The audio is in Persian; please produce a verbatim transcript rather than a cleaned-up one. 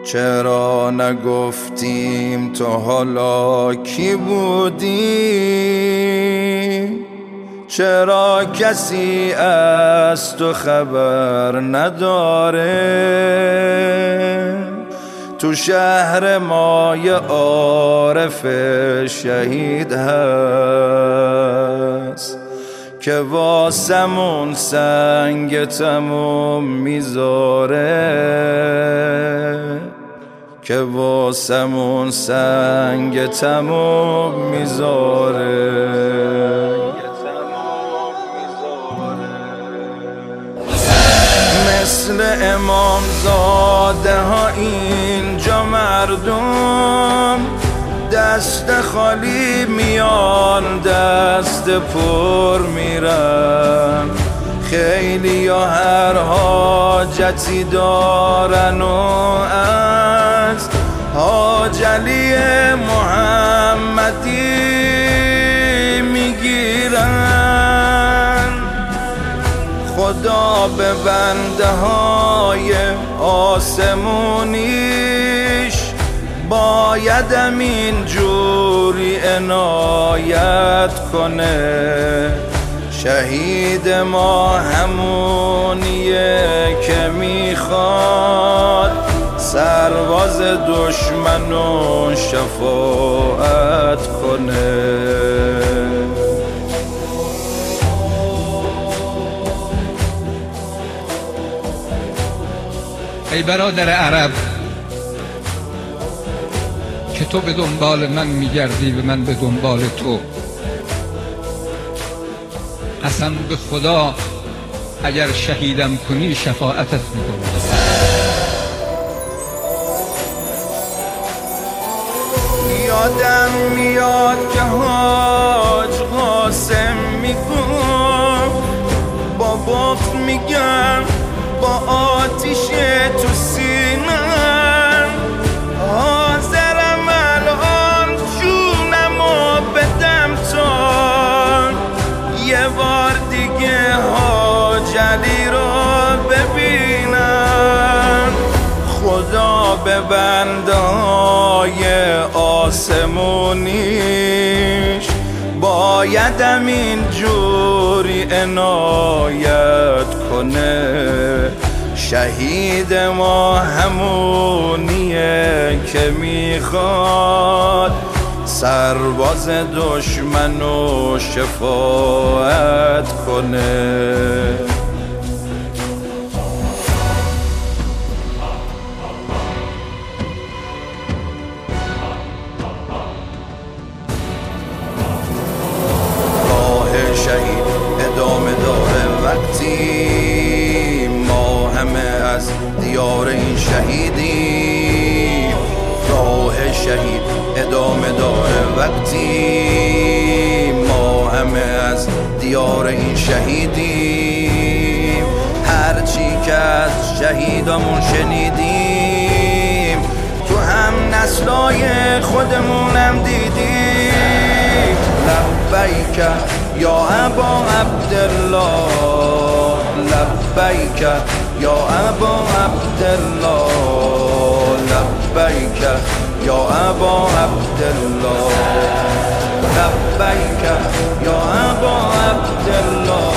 چرا نگفتیم تو حالا کی بودی؟ چرا کسی از تو خبر نداره؟ تو شهر ما یه عارف شهید هست که واسمون سنگ تموم میذاره، که واسمون سنگ تموم میذاره. مثل امام زاده ها اینجا مردم دست خالی میان دست پر میرن. خیلی ها هر حاجتی دارن و از حاج علی محمدی میگیرن. خدا به بنده های آسمونیش بایدم این جوری عنایت کنه. شهید ما همونیه که میخواد سرباز دشمنو شفاعت کنه. ای برادر عرب که تو به دنبال من میگردی و من به دنبال تو، قسم به خدا اگر شهیدم کنی شفاعتت میکنم. یادم میاد که حاج قاسم میگفت با بغض میگم با آتیش تو سینم حاضرم الان جونمو بدم تا یه بار دیگه حاج علی رو ببینم. خدا به بنده‌های آسمونیش بایدم این جوری عنایت کنه. شهید ما همونیه که میخواد سرباز دشمنو شفاعت کنه. راه شهید ادامه داره وقتی ما همه از دیار این شهیدیم. راه شهید ادامه داره وقتی ما همه از دیار این شهیدیم. هرچی که از شهیدامون شنیدیم تو هم نسلای خودمونم دیدیم. لبیک یا ابا عبدالله، لبیک یا ابا عبدالله، لبیک یا ابا عبدالله، لبیک یا ابا عبدالله.